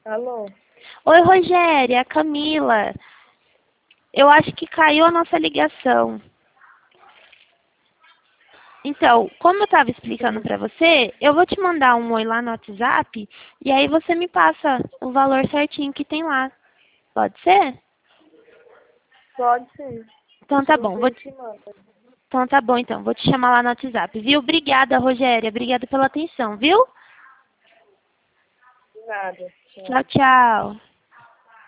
Alô? Oi, Rogéria, a Camila. Eu acho que caiu a nossa ligação. Então, como eu estava explicando para você, eu vou te mandar um oi lá no WhatsApp e aí você me passa o valor certinho que tem lá. Pode ser? Pode sim. Então tá bom. Você te manda. Então tá bom, então. Vou te chamar lá no WhatsApp, viu? Obrigada, Rogéria. Obrigada pela atenção, viu? De nada. Tchau. Tchau, tchau.